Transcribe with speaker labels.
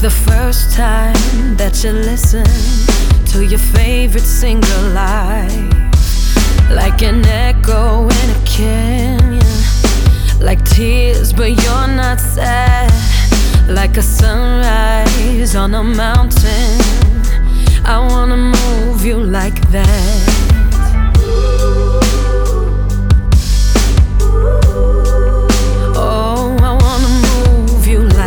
Speaker 1: the first time that you listen to your favorite single live, like an echo in a canyon, like tears but you're not sad, like a sunrise on a mountain. I wanna move you like that.